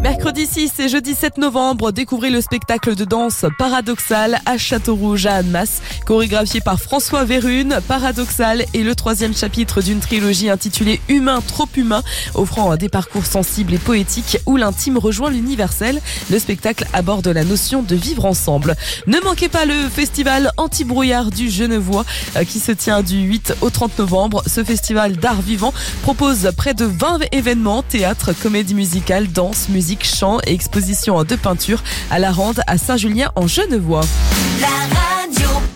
Mercredi 6 et jeudi 7 novembre, découvrez le spectacle de danse Paradoxal à Châteaurouge à Annemasse, chorégraphié par François Vérune. Paradoxal est le 3e chapitre d'une trilogie intitulée Humain trop humain, offrant des parcours sensibles et poétiques où l'intime rejoint l'universel. Le spectacle aborde la notion de vivre ensemble. Ne manquez pas le festival Anti-brouillard du Genevois qui se tient du 8 au 30 novembre. Ce festival d'art vivant propose près de 20 événements, théâtre, comédie musicale, danse, musique, chant et exposition de peinture à la Rande à Saint-Julien en Genevois. La radio.